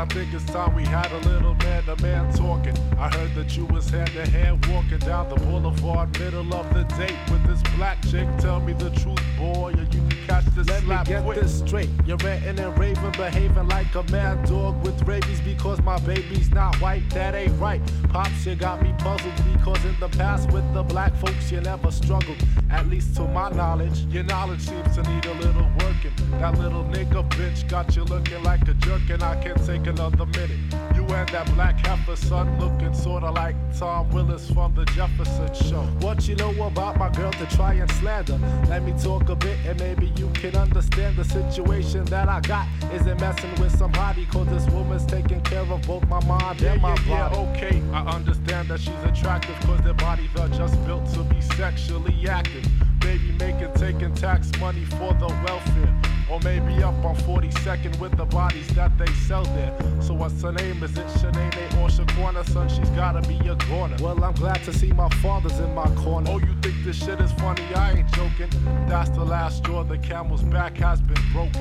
I think it's time we had a little man-to-man talking. I heard that you was hand-to-hand walking down the boulevard, middle of the date with this black chick. Tell me the truth, boy, or you can catch this slap. Let me get quick. This straight. You're ranting and raving, behaving like a mad dog with rabies because my baby's not white. That ain't right. Pops, you got me puzzled because in the past with the black folks you never struggled. At least to my knowledge, your knowledge seems to need a little working. That little nigga bitch got you looking like a jerk, and I can't take another minute. You and that black heifer son looking sorta like Tom Willis from the Jefferson Show. What you know about my girl to try and slander? Let me talk a bit and maybe you can understand the situation that I got. Isn't messing with somebody, cause this woman's taking care of both my mind and my body. Yeah, okay, I understand that she's attractive cause their bodies are just built to be sexually active. Baby making, taking tax money for the welfare. Or maybe up on 42nd with the bodies that they sell there. So what's her name? Is it Shanae or Shaquana? Son, she's gotta be a goner. Well, I'm glad to see my father's in my corner. Oh, you think this shit is funny? I ain't joking. That's the last straw. The camel's back has been broken.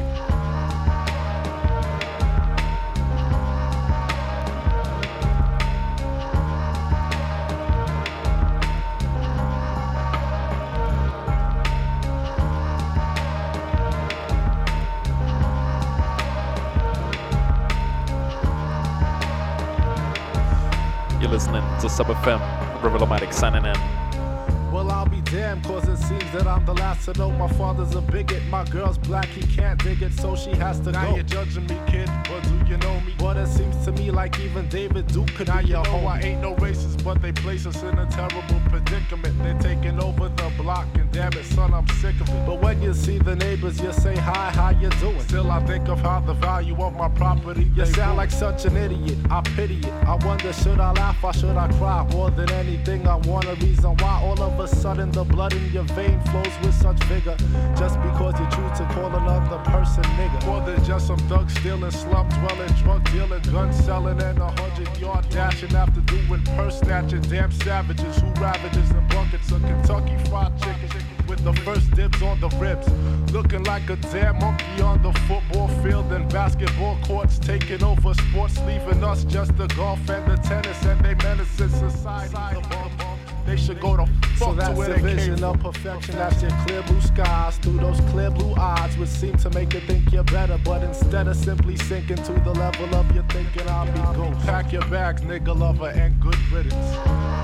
Listening to Sub FM, Riverlomatic signing in. Well, I'll be damned, cause it seems that I'm the last to know. My father's a bigot, my girl's black, he can't dig it, so she has to now go. Now you're judging me, kid, but do you know me? But it seems to me like even David Duke could now you know I ain't no racist, but they place us in a terrible predicament. They're taking over the block, and damn it, son, I'm sick of it. But when you see the neighbors, you say, hi, how you doing? Still, I think of how the value of my property. You sound like such an idiot, I pity it. I wonder, should I laugh or should I cry? More than anything, I want a reason why all of a sudden the blood in your vein flows with such vigor. Just because you choose to call another person nigga. More than just some thugs stealing, slum dwelling, drug dealing, gun selling, and 100-yard dashing after doing purse snatching. Damn savages who ravages in buckets of Kentucky Fried Chicken with the first dibs on the ribs. Looking like a damn monkey on the football field and basketball courts, taking over sports, leaving us just the golf and the tennis, and they menacing society. They should go to fuck. So that's the vision of perfection. That's your clear blue skies through those clear blue eyes, which seem to make you think you're better. But instead of simply sinking to the level of your thinking, I'll be go. Pack your bags, nigga lover, and good riddance.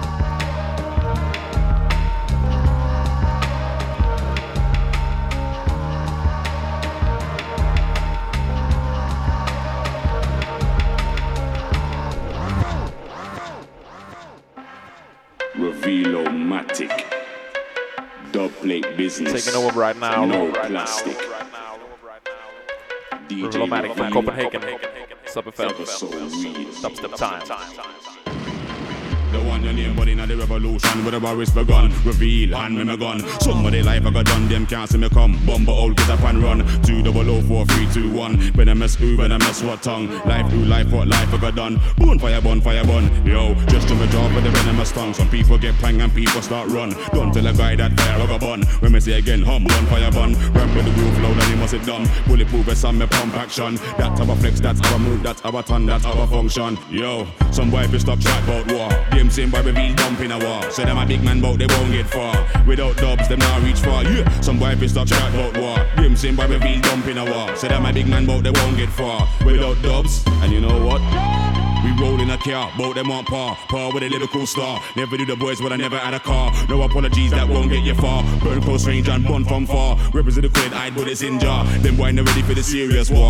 Reveal-O-matic, dub plate business. Taking over right now. No plastic. Reveal-O-matic from Copenhagen. Sub FM. Dubstep time. The one your name, but in the revolution where the war is begun. Reveal, hand me my gun. Somebody life I got done, them can't see me come. Bumble old, get up and run. 2004321. When I mess who, when I mess what tongue. Life do life, what life I got done. Bonfire bun, fire bun. Yo, just to my job with the venomous tongue. Some people get pang and people start run. Don't tell a guy that fire I got bun. When me say again, bonfire bun. Rap with the groove loud and he must it dumb. Bulletproof vest on me pump action. That's our flex, that's our move, that's our ton, that's our function. Yo, some boy fi stop chat about war. Them same boy reveal dump in a war. Say them a big man bout they won't get far. Without dubs them not reach far. Yeah, some boy fi stop chat about war. Them same boy reveal dump in a war. Say them a big man bout they won't get far. Without dubs, and you know what? We roll in a car, both them on par with a lyrical star. Never do the boys, but I never had a car. No apologies, that won't get you far. Burn close range and bun from far. Represent the quid, I'd put it in jar. Them boy not ready for the serious war.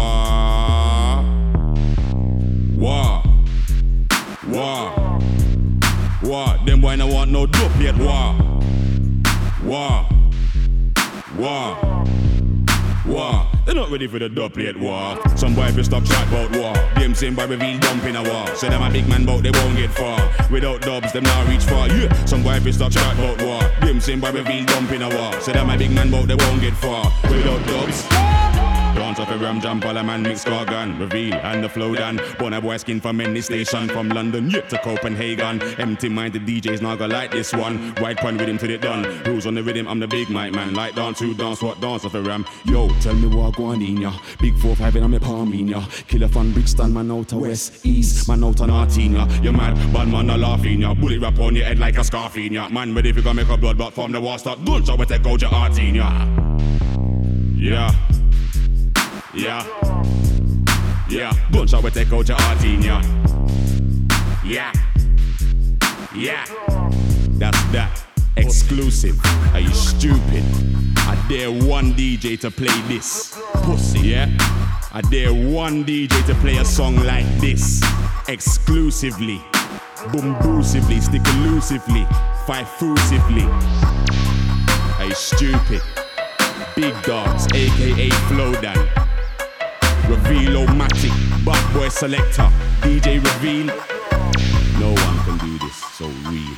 War. War. War. Them boy no want no dope yet. War. War. War. War. They're not ready for the doublet war. Some boy fi stop chat about war. Them same boy reveal dump in a war. Say them a big man bout they won't get far. Without dubs them not reach far. Yeah. Some boy fi stop chat about war. Them same boy reveal dump in a war. Say them a big man bout they won't get far. Without dubs. dance off a ram jump, all a man mix gun, reveal and the flow done. Born a boy skin from any station, from London yet to Copenhagen. Empty minded DJs now go like this one. Right pun rhythm till it done. Rules on the rhythm, I'm the big mic man. Like dance who dance, what dance off a ram. Yo, tell me what I go on in ya. Big 4-5 and I'm a palm in ya. Killer from Brixton, man out to West East, man out to Nartina. You mad, bad man a laugh in ya. Bullet rap on your head like a scarf in ya. Man ready if you gonna make a blood bath from the wall start. Gunshot with take out your heart in ya. Yeah. Yeah. Yeah. Gunshot with take out your heart in ya. Yeah. Yeah. That's that. Exclusive. Are you stupid? I dare one DJ to play this. Pussy, yeah? I dare one DJ to play a song like this. Exclusively. Boom-boosively. Stick-elusively. Five-fusively. Are you stupid? Big Dogs, aka Flowdan. Reveal-o-matic. Bad boy selector. DJ Reveal. No one can do this so real.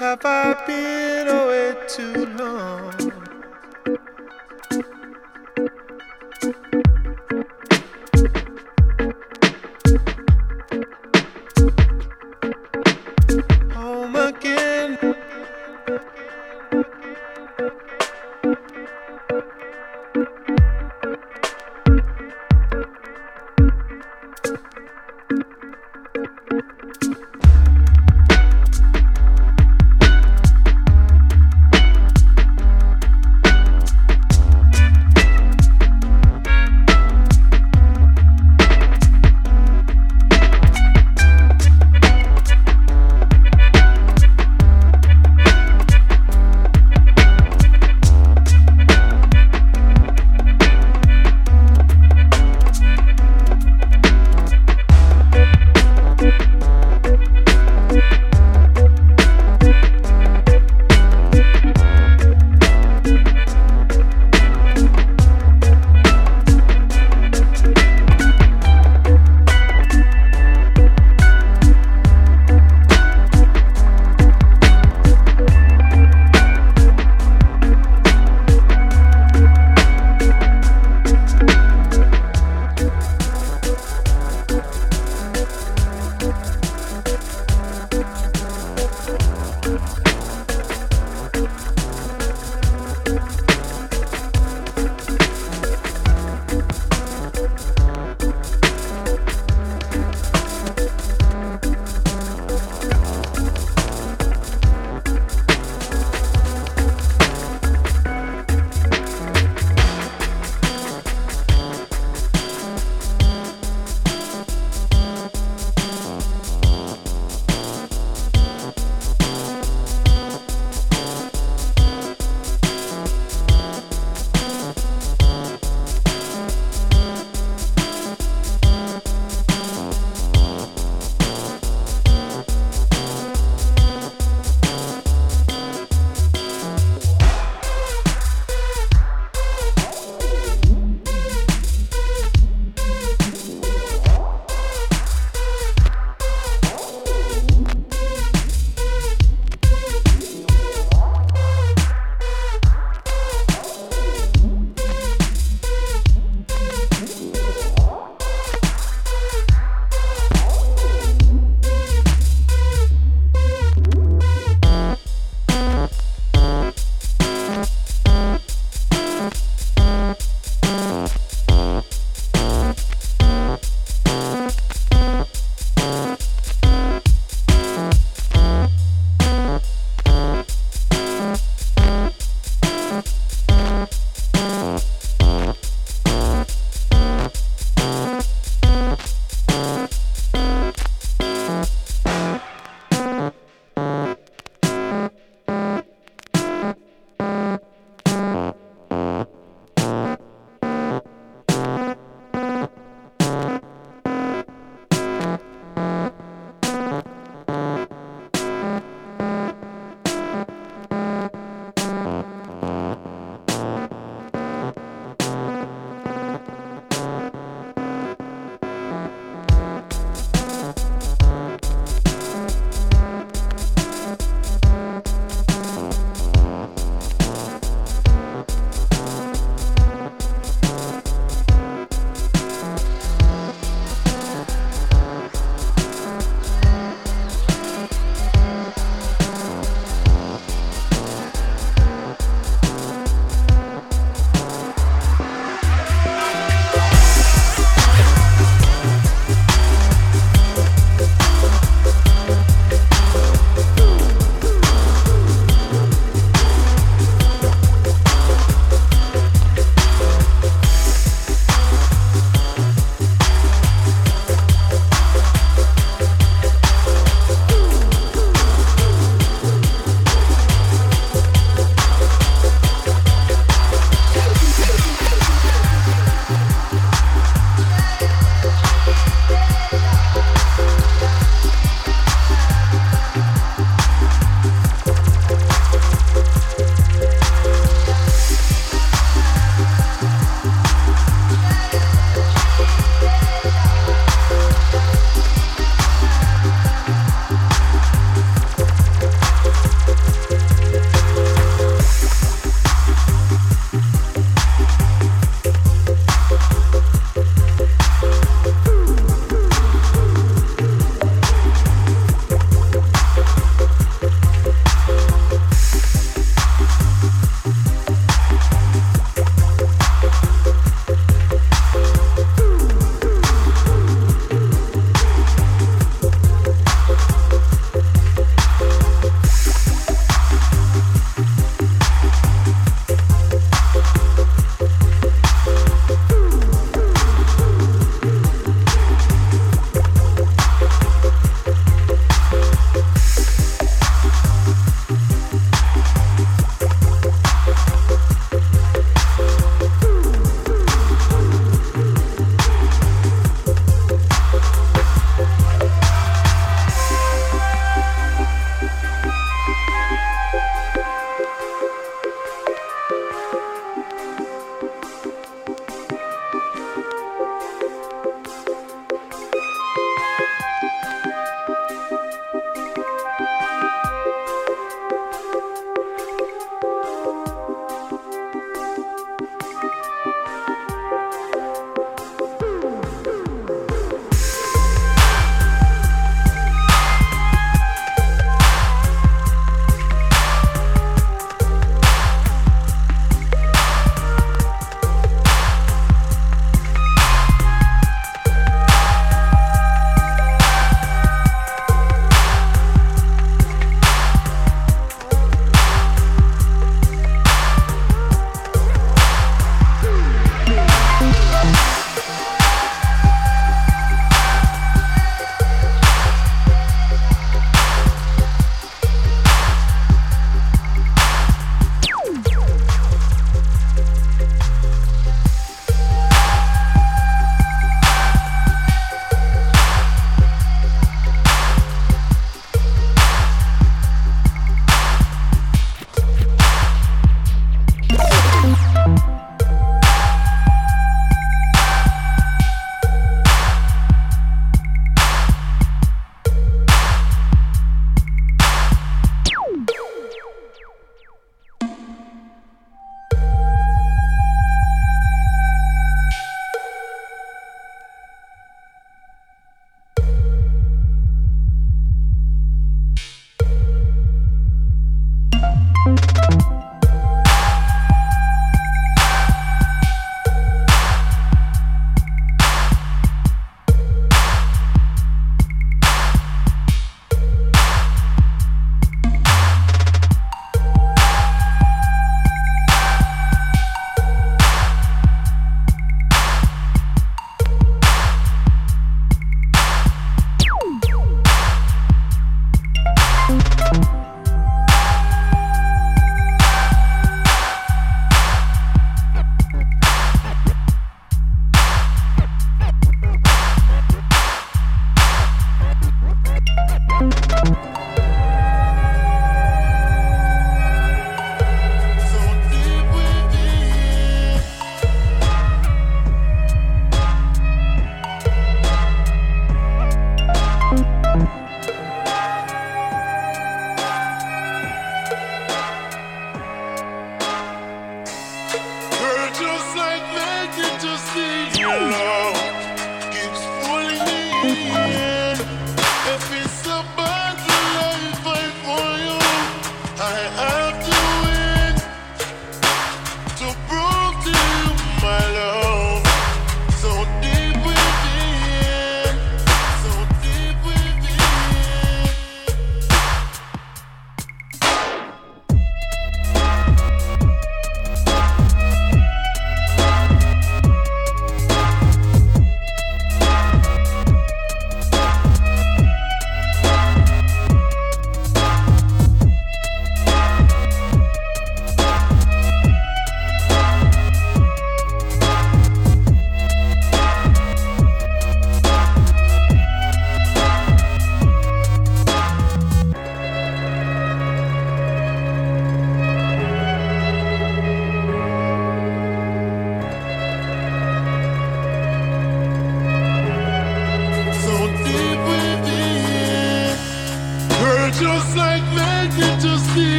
have I been away too long? Home again.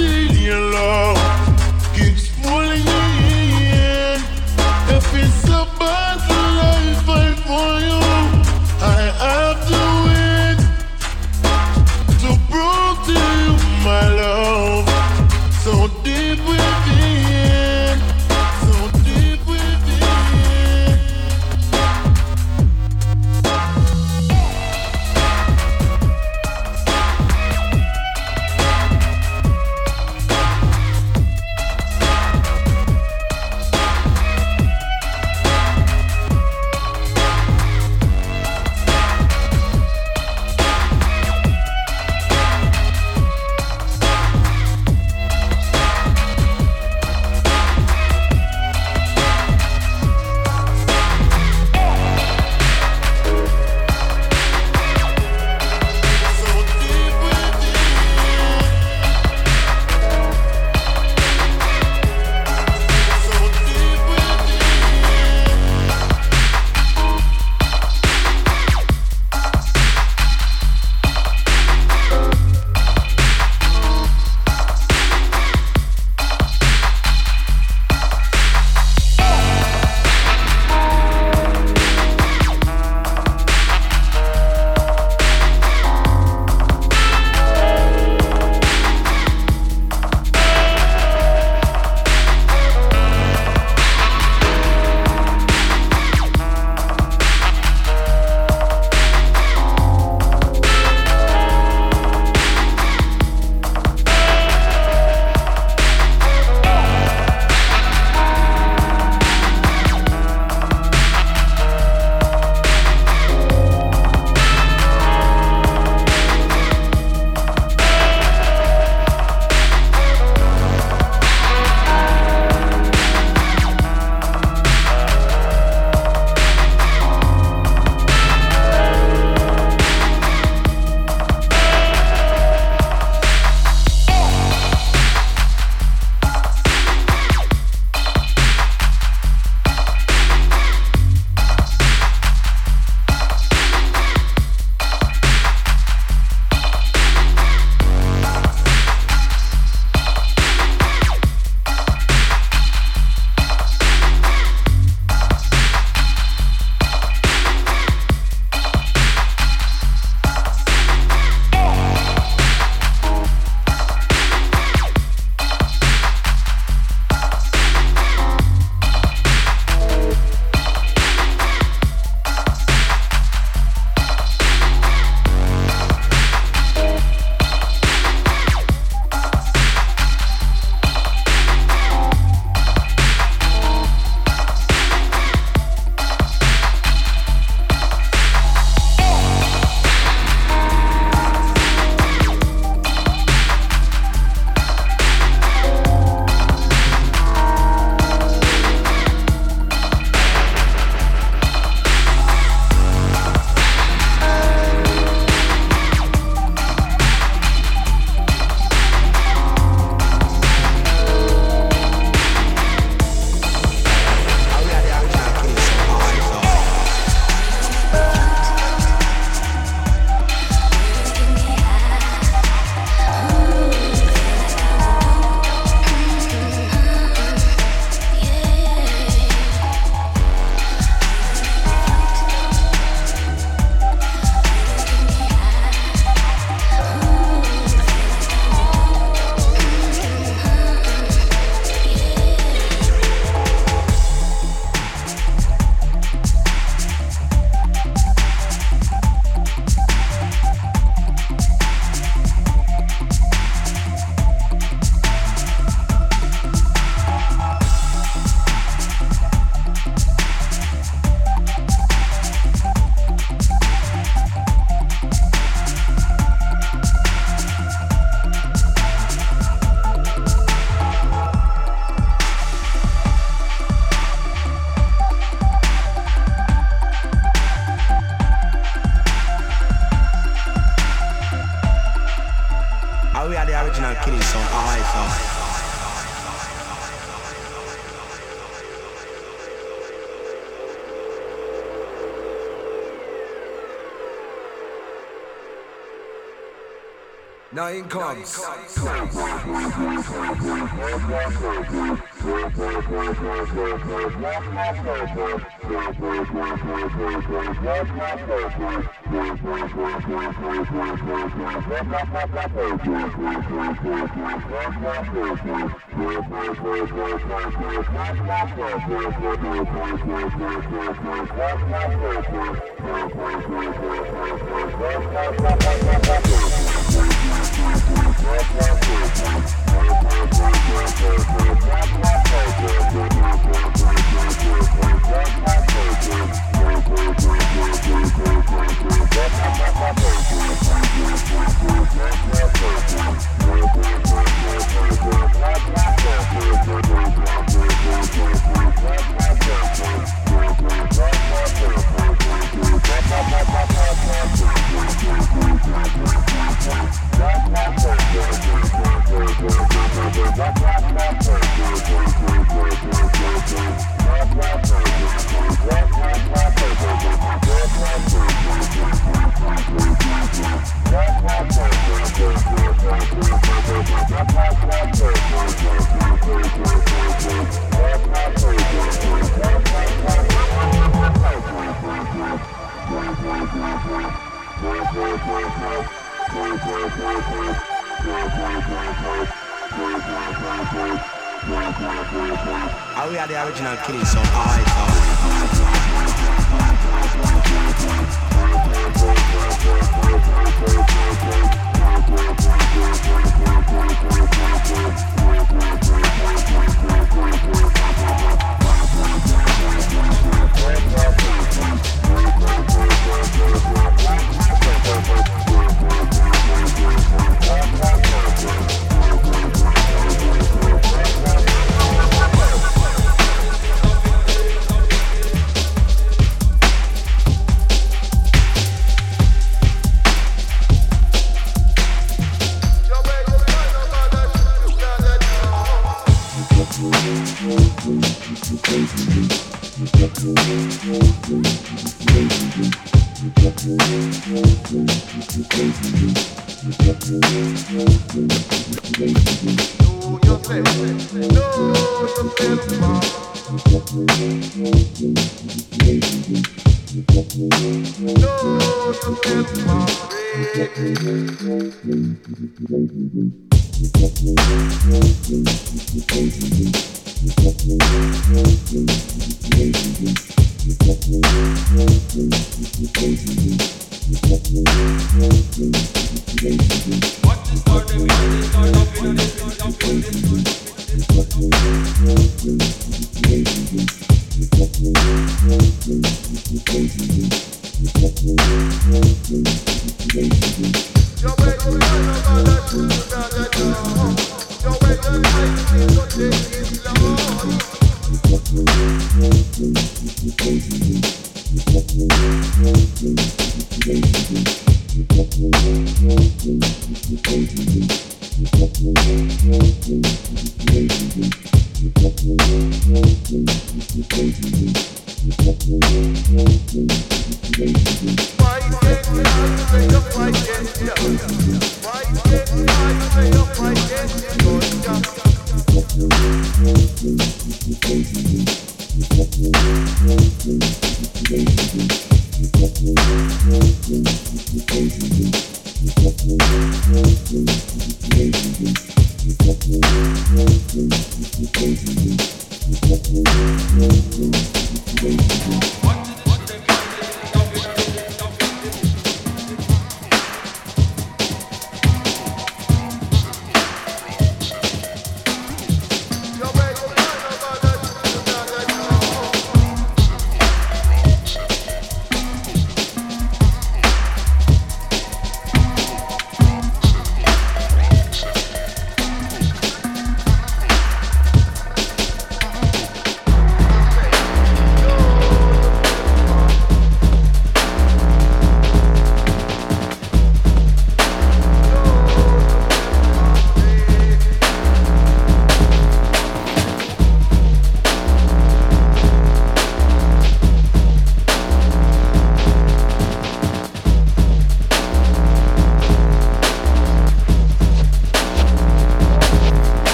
still your love keeps pulling me in. If it's a battle I fight for you, I have to win to prove to you my love so deep within, so deep within. original Killing Sound, alright sound. Now in comes. We are the original killing song.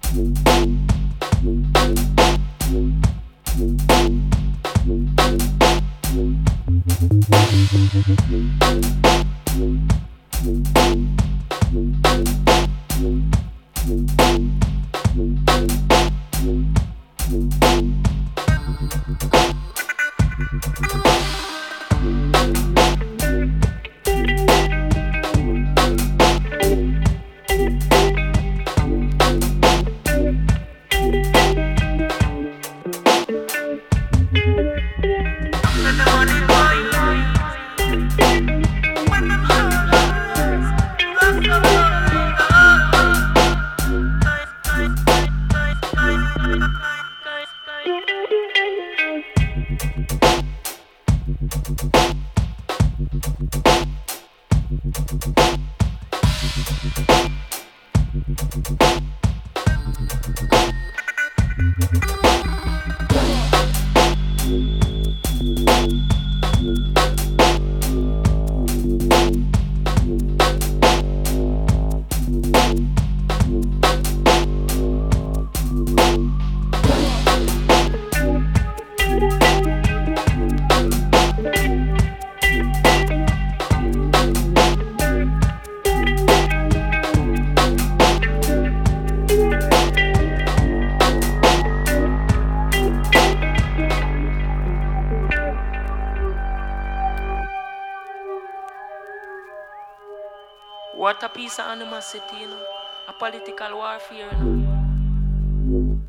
What a piece of animosity, you know. A political warfare, you know.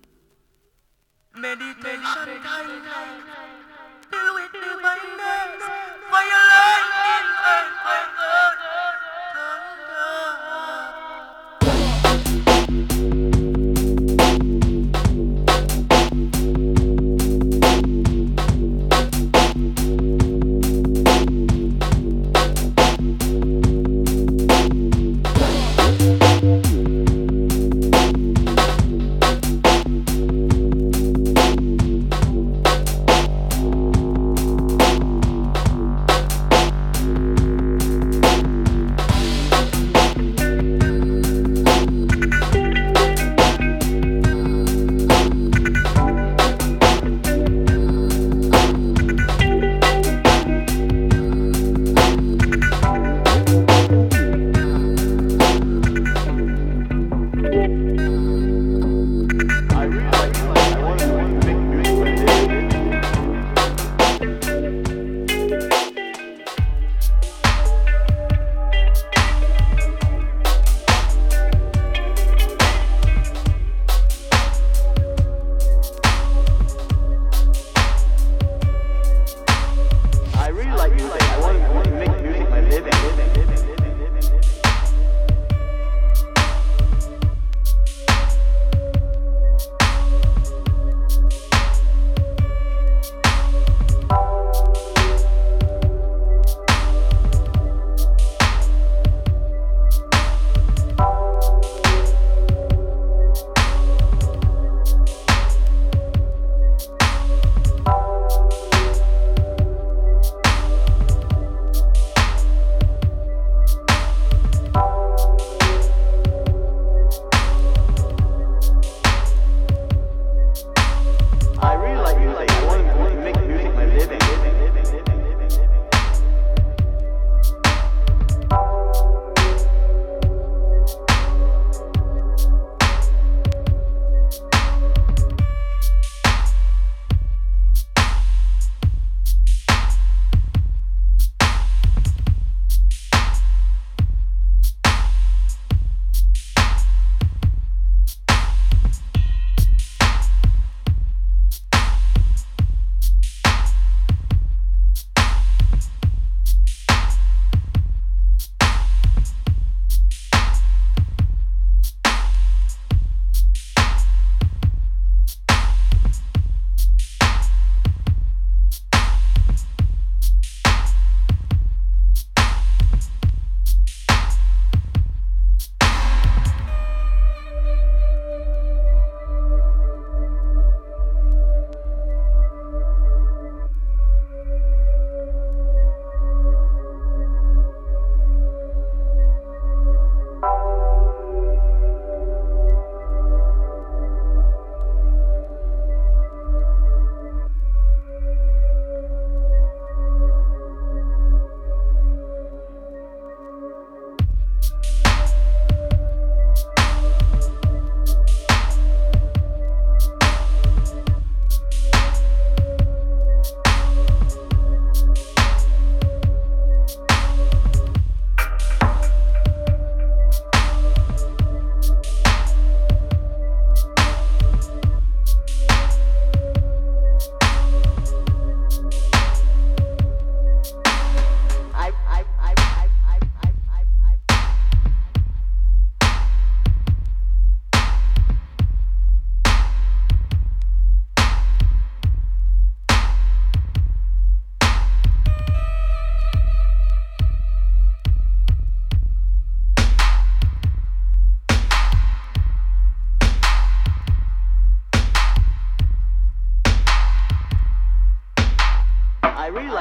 Meditation time. Deal with divineness. Fire lightning, earthquake,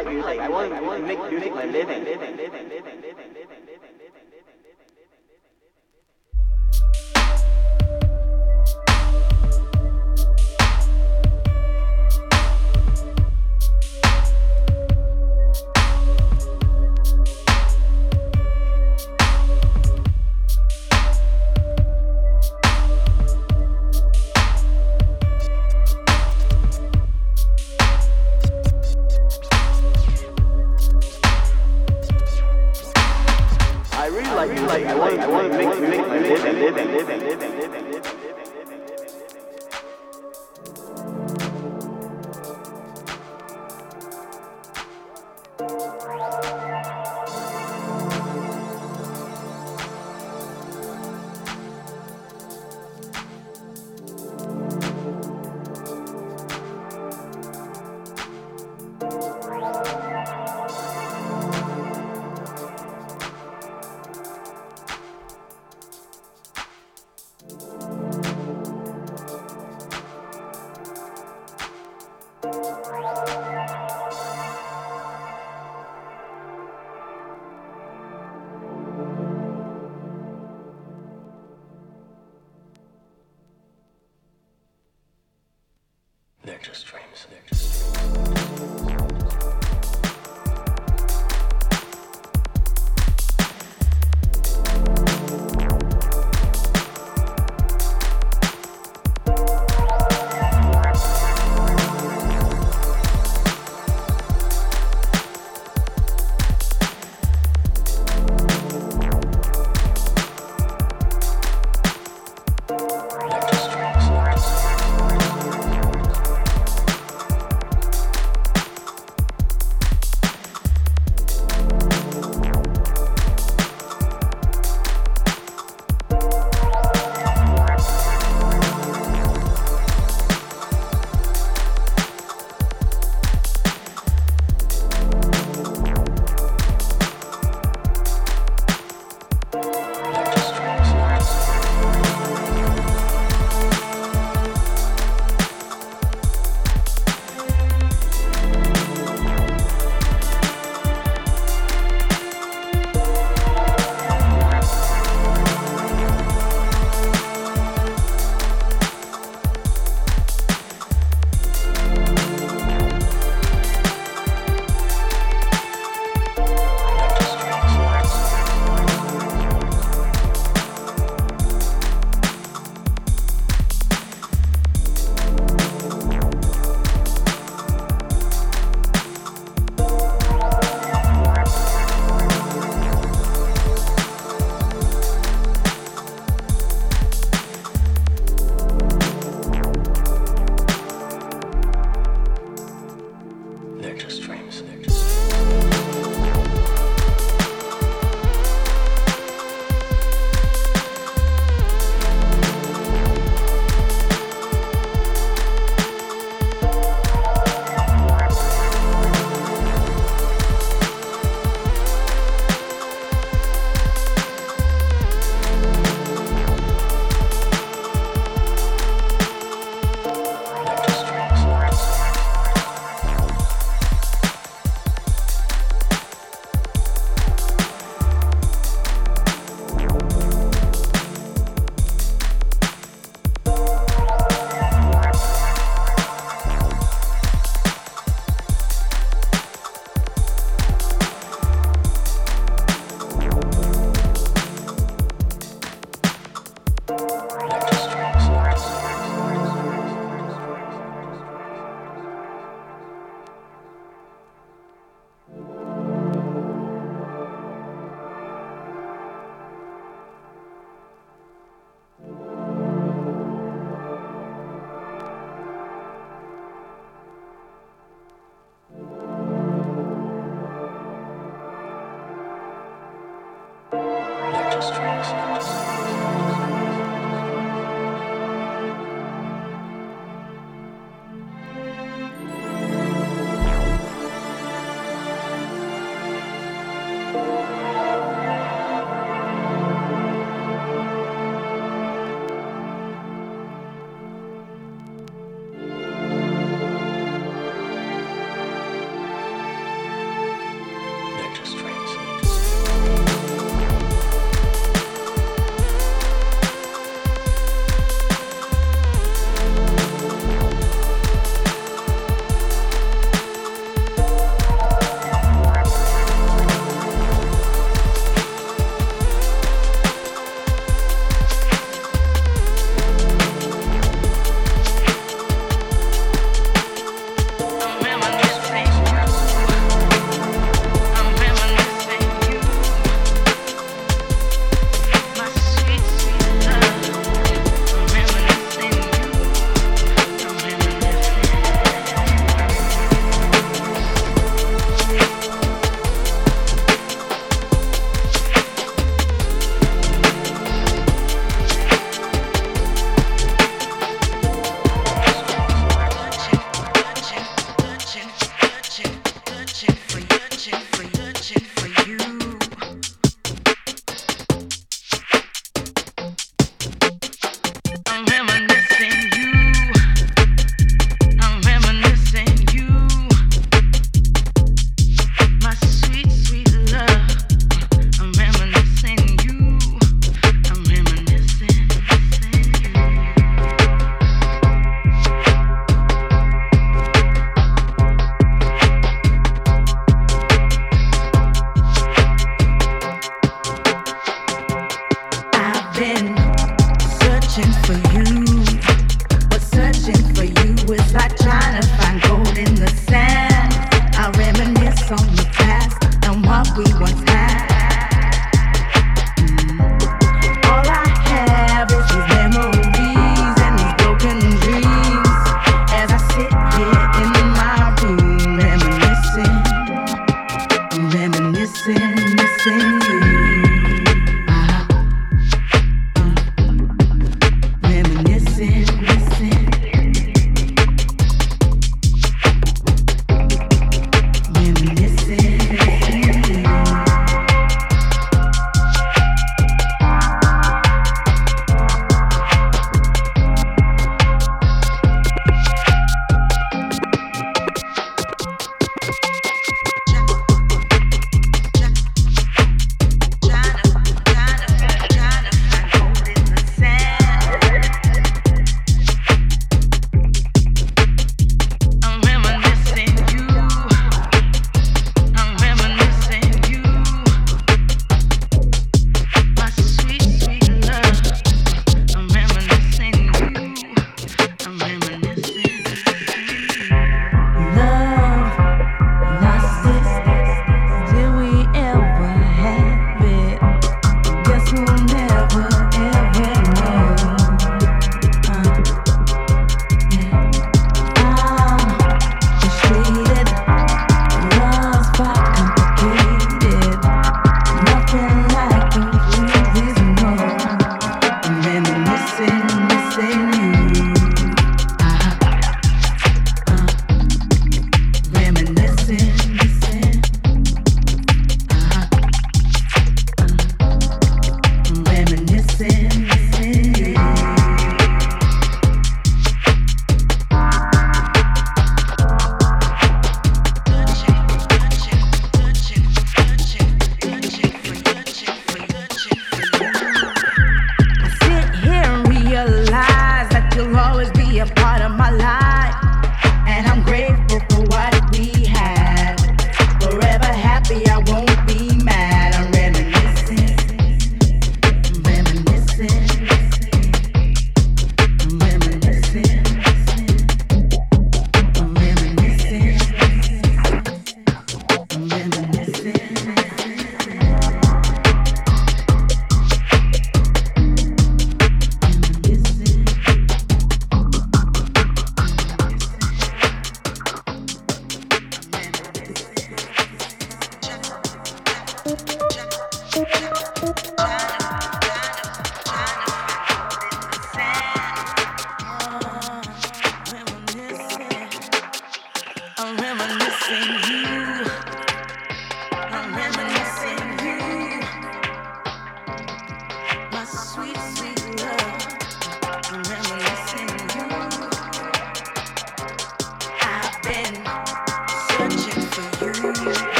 like music. I want to make music my living. I want to make my living. They're just dreams.